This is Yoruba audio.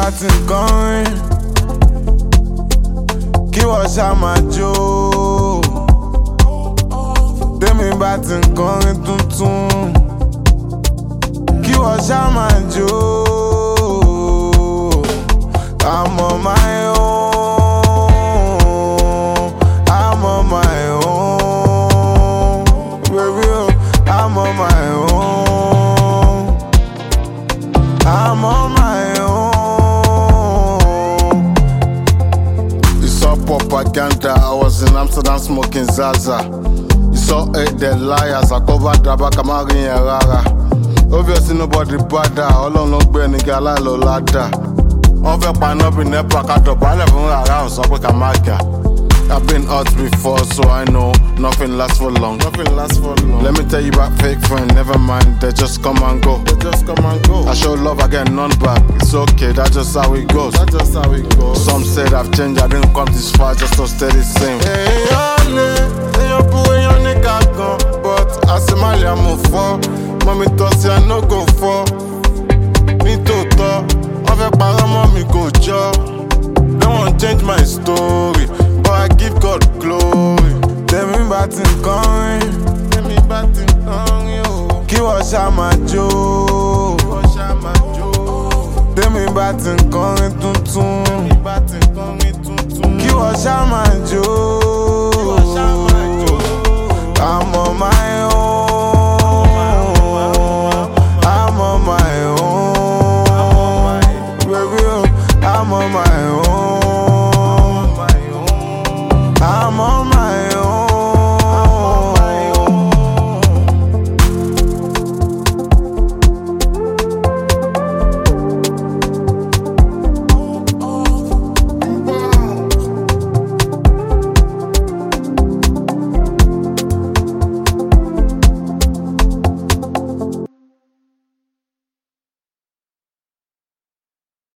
bá ti ń kọrin, kí wọ́n ṣá máa jó. Tèmi bá ti ń kọrin tuntun, kí wọ́n ṣá máa jó. I'm on my own, I'm on my own, baby, I'm on my own, I'm on my own. You saw propaganda, I was in Amsterdam smoking Zaza. You saw the liars, I covered the back of my rara. Obviously nobody bother, all on long brain, nigga, la lo ladder. On veut pas non plus n'importe quoi, t'as pas l'air de rara, on s'en peut qu'à marquer. I've been hurt before, so I know nothing lasts for long. Nothing lasts for long. Let me tell you about fake friends, never mind, they just come and go. They just come and go. I show love, I get none back. It's okay, that's just how it goes. That's just how it goes. Some said I've changed, I didn't come this far just to stay the same. Hey, yo, pour yon nigga gone, but I say my liam move for. Mommy toss I no go for. Me to talk, on fait pas mommy go job. Don't want change my story, but I give God glory. Tèmi bá ti ń kọrin, tèmi bá ti ń kọrin o, kí wọ́n ṣá máa jó. Tèmi bá ti ń kọrin tuntun, kí wọ́n ṣá máa jó. I'm on my own, I'm on my own, baby, I'm on my